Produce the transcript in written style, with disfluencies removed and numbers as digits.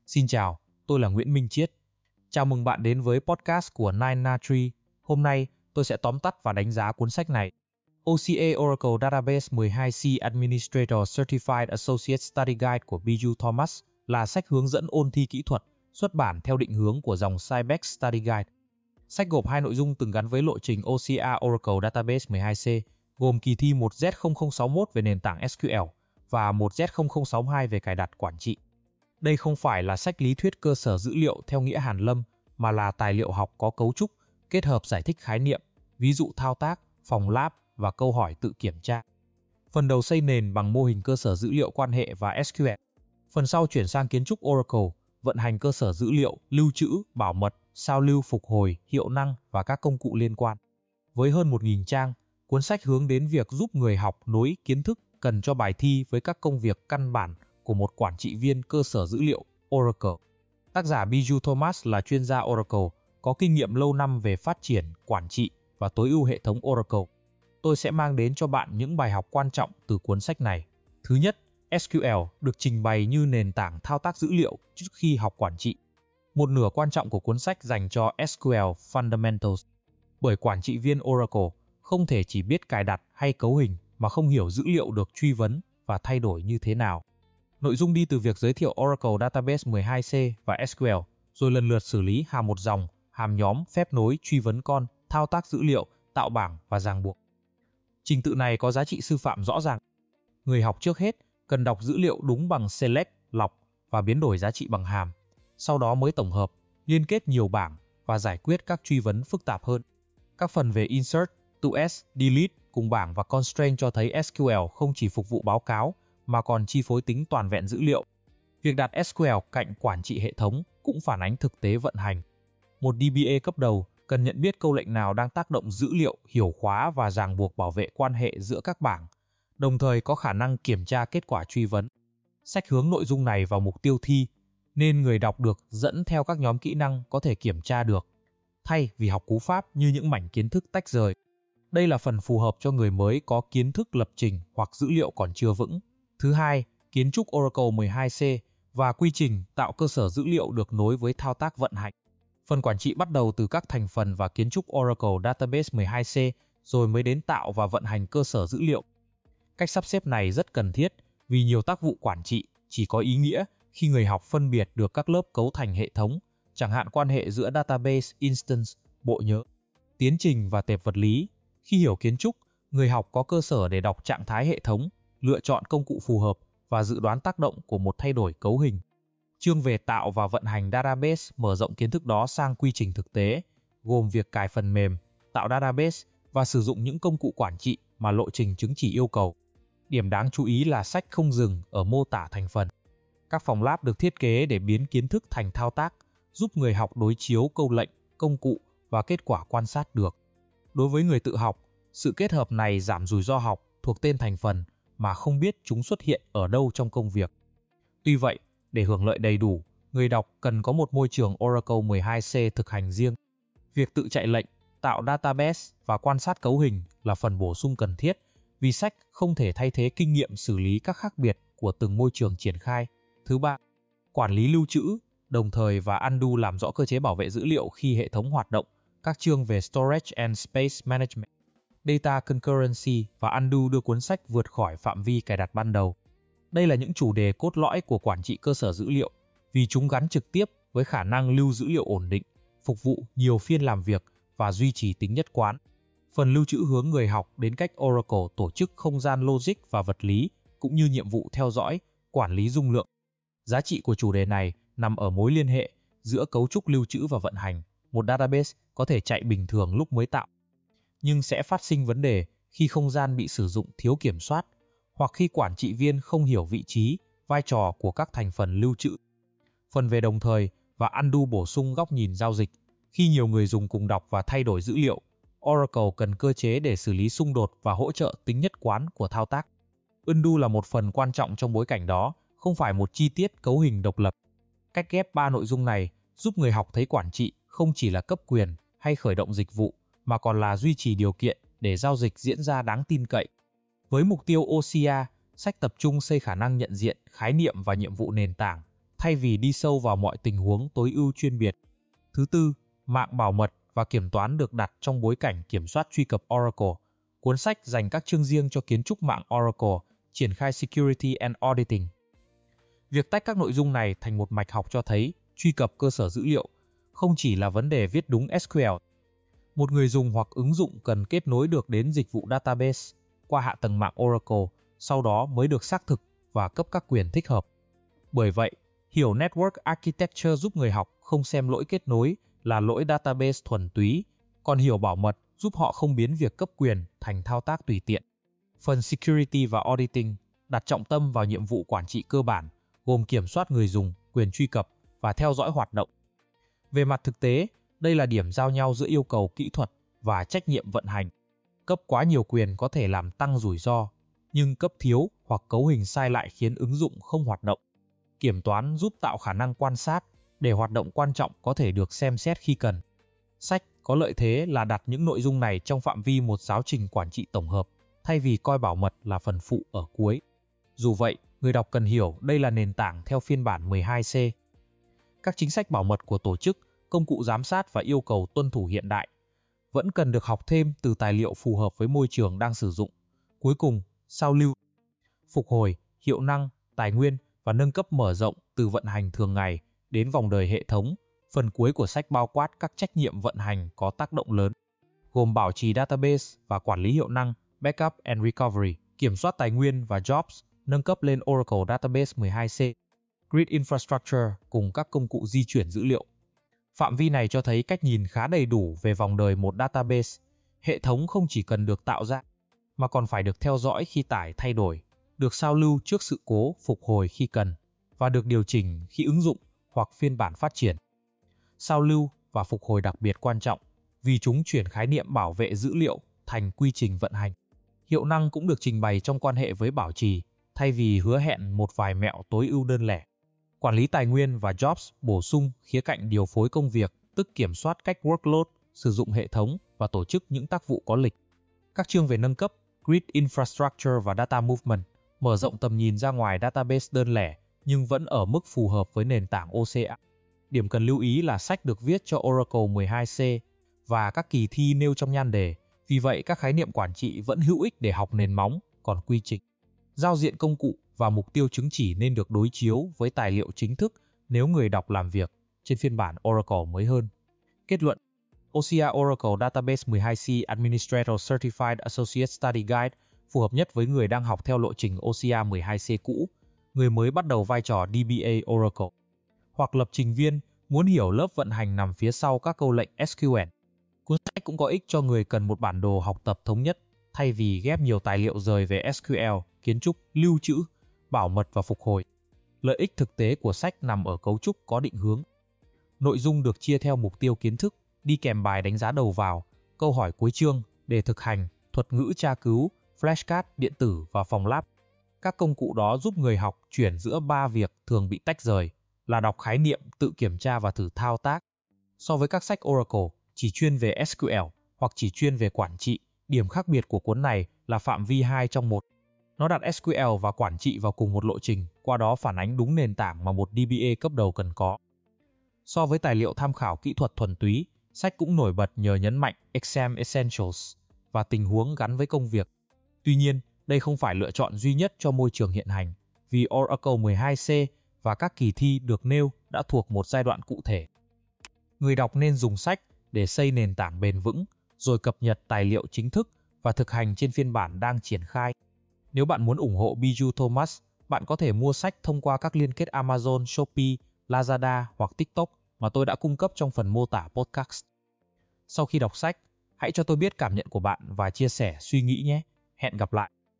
Xin chào, tôi là Nguyễn Minh Chiết. Chào mừng bạn đến với podcast của Nine Na Tree. Hôm nay, tôi sẽ tóm tắt và đánh giá cuốn sách này. OCA Oracle Database 12C Administrator Certified Associate Study Guide của Biju Thomas là sách hướng dẫn ôn thi kỹ thuật, xuất bản theo định hướng của dòng Cybex Study Guide. Sách gộp hai nội dung từng gắn với lộ trình OCA Oracle Database 12C, gồm kỳ thi 1Z0061 về nền tảng SQL và 1Z0062 về cài đặt quản trị. Đây không phải là sách lý thuyết cơ sở dữ liệu theo nghĩa hàn lâm, mà là tài liệu học có cấu trúc, kết hợp giải thích khái niệm, ví dụ thao tác, phòng lab và câu hỏi tự kiểm tra. Phần đầu xây nền bằng mô hình cơ sở dữ liệu quan hệ và SQL. Phần sau chuyển sang kiến trúc Oracle, vận hành cơ sở dữ liệu, lưu trữ, bảo mật, sao lưu phục hồi, hiệu năng và các công cụ liên quan. Với hơn 1.000 trang, cuốn sách hướng đến việc giúp người học nối kiến thức cần cho bài thi với các công việc căn bản của một quản trị viên cơ sở dữ liệu Oracle. Tác giả Biju Thomas là chuyên gia Oracle, có kinh nghiệm lâu năm về phát triển, quản trị và tối ưu hệ thống Oracle. Tôi sẽ mang đến cho bạn những bài học quan trọng từ cuốn sách này. Thứ nhất, SQL được trình bày như nền tảng thao tác dữ liệu trước khi học quản trị. Một nửa quan trọng của cuốn sách dành cho SQL Fundamentals, bởi quản trị viên Oracle không thể chỉ biết cài đặt hay cấu hình mà không hiểu dữ liệu được truy vấn và thay đổi như thế nào. Nội dung đi từ việc giới thiệu Oracle Database 12C và SQL, rồi lần lượt xử lý hàm một dòng, hàm nhóm, phép nối, truy vấn con, thao tác dữ liệu, tạo bảng và ràng buộc. Trình tự này có giá trị sư phạm rõ ràng. Người học trước hết cần đọc dữ liệu đúng bằng select, lọc và biến đổi giá trị bằng hàm, sau đó mới tổng hợp, liên kết nhiều bảng và giải quyết các truy vấn phức tạp hơn. Các phần về insert, toS, delete cùng bảng và constraint cho thấy SQL không chỉ phục vụ báo cáo mà còn chi phối tính toàn vẹn dữ liệu. Việc đặt SQL cạnh quản trị hệ thống cũng phản ánh thực tế vận hành. Một DBA cấp đầu cần nhận biết câu lệnh nào đang tác động dữ liệu, hiểu khóa và ràng buộc bảo vệ quan hệ giữa các bảng, đồng thời có khả năng kiểm tra kết quả truy vấn. Sách hướng nội dung này vào mục tiêu thi, nên người đọc được dẫn theo các nhóm kỹ năng có thể kiểm tra được, thay vì học cú pháp như những mảnh kiến thức tách rời. Đây là phần phù hợp cho người mới có kiến thức lập trình hoặc dữ liệu còn chưa vững. Thứ hai, kiến trúc Oracle 12C và quy trình tạo cơ sở dữ liệu được nối với thao tác vận hành. Phần quản trị bắt đầu từ các thành phần và kiến trúc Oracle Database 12C rồi mới đến tạo và vận hành cơ sở dữ liệu. Cách sắp xếp này rất cần thiết vì nhiều tác vụ quản trị chỉ có ý nghĩa khi người học phân biệt được các lớp cấu thành hệ thống, chẳng hạn quan hệ giữa database, instance, bộ nhớ, tiến trình và tệp vật lý. Khi hiểu kiến trúc, người học có cơ sở để đọc trạng thái hệ thống, lựa chọn công cụ phù hợp và dự đoán tác động của một thay đổi cấu hình. Chương về tạo và vận hành database mở rộng kiến thức đó sang quy trình thực tế, gồm việc cài phần mềm, tạo database và sử dụng những công cụ quản trị mà lộ trình chứng chỉ yêu cầu. Điểm đáng chú ý là sách không dừng ở mô tả thành phần. Các phòng lab được thiết kế để biến kiến thức thành thao tác, giúp người học đối chiếu câu lệnh, công cụ và kết quả quan sát được. Đối với người tự học, sự kết hợp này giảm rủi ro học thuộc tên thành phần mà không biết chúng xuất hiện ở đâu trong công việc. Tuy vậy, để hưởng lợi đầy đủ, người đọc cần có một môi trường Oracle 12C thực hành riêng. Việc tự chạy lệnh, tạo database và quan sát cấu hình là phần bổ sung cần thiết, vì sách không thể thay thế kinh nghiệm xử lý các khác biệt của từng môi trường triển khai. Thứ ba, quản lý lưu trữ, đồng thời và undo làm rõ cơ chế bảo vệ dữ liệu khi hệ thống hoạt động, các chương về Storage and Space Management, Data Concurrency và undo đưa cuốn sách vượt khỏi phạm vi cài đặt ban đầu. Đây là những chủ đề cốt lõi của quản trị cơ sở dữ liệu, vì chúng gắn trực tiếp với khả năng lưu dữ liệu ổn định, phục vụ nhiều phiên làm việc và duy trì tính nhất quán. Phần lưu trữ hướng người học đến cách Oracle tổ chức không gian logic và vật lý, cũng như nhiệm vụ theo dõi, quản lý dung lượng. Giá trị của chủ đề này nằm ở mối liên hệ giữa cấu trúc lưu trữ và vận hành. Một database có thể chạy bình thường lúc mới tạo, nhưng sẽ phát sinh vấn đề khi không gian bị sử dụng thiếu kiểm soát, hoặc khi quản trị viên không hiểu vị trí, vai trò của các thành phần lưu trữ. Phần về đồng thời và undo bổ sung góc nhìn giao dịch. Khi nhiều người dùng cùng đọc và thay đổi dữ liệu, Oracle cần cơ chế để xử lý xung đột và hỗ trợ tính nhất quán của thao tác. Undo là một phần quan trọng trong bối cảnh đó, không phải một chi tiết cấu hình độc lập. Cách ghép ba nội dung này giúp người học thấy quản trị không chỉ là cấp quyền hay khởi động dịch vụ, mà còn là duy trì điều kiện để giao dịch diễn ra đáng tin cậy. Với mục tiêu OCA, sách tập trung xây khả năng nhận diện, khái niệm và nhiệm vụ nền tảng, thay vì đi sâu vào mọi tình huống tối ưu chuyên biệt. Thứ tư, mạng bảo mật và kiểm toán được đặt trong bối cảnh kiểm soát truy cập Oracle. Cuốn sách dành các chương riêng cho kiến trúc mạng Oracle, triển khai Security and Auditing. Việc tách các nội dung này thành một mạch học cho thấy truy cập cơ sở dữ liệu không chỉ là vấn đề viết đúng SQL. Một người dùng hoặc ứng dụng cần kết nối được đến dịch vụ database qua hạ tầng mạng Oracle, sau đó mới được xác thực và cấp các quyền thích hợp. Bởi vậy, hiểu Network Architecture giúp người học không xem lỗi kết nối là lỗi database thuần túy, còn hiểu bảo mật giúp họ không biến việc cấp quyền thành thao tác tùy tiện. Phần Security và Auditing đặt trọng tâm vào nhiệm vụ quản trị cơ bản, gồm kiểm soát người dùng, quyền truy cập và theo dõi hoạt động. Về mặt thực tế, đây là điểm giao nhau giữa yêu cầu kỹ thuật và trách nhiệm vận hành. Cấp quá nhiều quyền có thể làm tăng rủi ro, nhưng cấp thiếu hoặc cấu hình sai lại khiến ứng dụng không hoạt động. Kiểm toán giúp tạo khả năng quan sát để hoạt động quan trọng có thể được xem xét khi cần. Sách có lợi thế là đặt những nội dung này trong phạm vi một giáo trình quản trị tổng hợp, thay vì coi bảo mật là phần phụ ở cuối. Dù vậy, người đọc cần hiểu đây là nền tảng theo phiên bản 12C. Các chính sách bảo mật của tổ chức, công cụ giám sát và yêu cầu tuân thủ hiện đại vẫn cần được học thêm từ tài liệu phù hợp với môi trường đang sử dụng. Cuối cùng, sao lưu, phục hồi, hiệu năng, tài nguyên và nâng cấp mở rộng từ vận hành thường ngày đến vòng đời hệ thống. Phần cuối của sách bao quát các trách nhiệm vận hành có tác động lớn, gồm bảo trì database và quản lý hiệu năng, backup and recovery, kiểm soát tài nguyên và jobs, nâng cấp lên Oracle Database 12C, Grid Infrastructure cùng các công cụ di chuyển dữ liệu. Phạm vi này cho thấy cách nhìn khá đầy đủ về vòng đời một database. Hệ thống không chỉ cần được tạo ra, mà còn phải được theo dõi khi tải thay đổi, được sao lưu trước sự cố, phục hồi khi cần, và được điều chỉnh khi ứng dụng hoặc phiên bản phát triển. Sao lưu và phục hồi đặc biệt quan trọng vì chúng chuyển khái niệm bảo vệ dữ liệu thành quy trình vận hành. Hiệu năng cũng được trình bày trong quan hệ với bảo trì, thay vì hứa hẹn một vài mẹo tối ưu đơn lẻ. Quản lý tài nguyên và jobs bổ sung khía cạnh điều phối công việc, tức kiểm soát cách workload, sử dụng hệ thống và tổ chức những tác vụ có lịch. Các chương về nâng cấp, Grid Infrastructure và Data Movement mở rộng tầm nhìn ra ngoài database đơn lẻ nhưng vẫn ở mức phù hợp với nền tảng OCA. Điểm cần lưu ý là sách được viết cho Oracle 12C và các kỳ thi nêu trong nhan đề, vì vậy các khái niệm quản trị vẫn hữu ích để học nền móng, còn quy trình, giao diện công cụ và mục tiêu chứng chỉ nên được đối chiếu với tài liệu chính thức nếu người đọc làm việc trên phiên bản Oracle mới hơn. Kết luận: OCA Oracle Database 12C Administrator Certified Associate Study Guide phù hợp nhất với người đang học theo lộ trình OCA 12C cũ, người mới bắt đầu vai trò DBA Oracle, hoặc lập trình viên muốn hiểu lớp vận hành nằm phía sau các câu lệnh SQL. Cuốn sách cũng có ích cho người cần một bản đồ học tập thống nhất, thay vì ghép nhiều tài liệu rời về SQL, kiến trúc, lưu trữ, bảo mật và phục hồi. Lợi ích thực tế của sách nằm ở cấu trúc có định hướng. Nội dung được chia theo mục tiêu kiến thức, đi kèm bài đánh giá đầu vào, câu hỏi cuối chương, đề thực hành, thuật ngữ tra cứu, flashcard, điện tử và phòng lab. Các công cụ đó giúp người học chuyển giữa 3 việc thường bị tách rời, là đọc khái niệm, tự kiểm tra và thử thao tác. So với các sách Oracle, chỉ chuyên về SQL hoặc chỉ chuyên về quản trị, điểm khác biệt của cuốn này là phạm vi 2 trong 1. Nó đặt SQL và quản trị vào cùng một lộ trình, qua đó phản ánh đúng nền tảng mà một DBA cấp đầu cần có. So với tài liệu tham khảo kỹ thuật thuần túy, sách cũng nổi bật nhờ nhấn mạnh Exam Essentials và tình huống gắn với công việc. Tuy nhiên, đây không phải lựa chọn duy nhất cho môi trường hiện hành, vì Oracle 12C và các kỳ thi được nêu đã thuộc một giai đoạn cụ thể. Người đọc nên dùng sách để xây nền tảng bền vững, rồi cập nhật tài liệu chính thức và thực hành trên phiên bản đang triển khai. Nếu bạn muốn ủng hộ Biju Thomas, bạn có thể mua sách thông qua các liên kết Amazon, Shopee, Lazada hoặc TikTok mà tôi đã cung cấp trong phần mô tả podcast. Sau khi đọc sách, hãy cho tôi biết cảm nhận của bạn và chia sẻ suy nghĩ nhé. Hẹn gặp lại!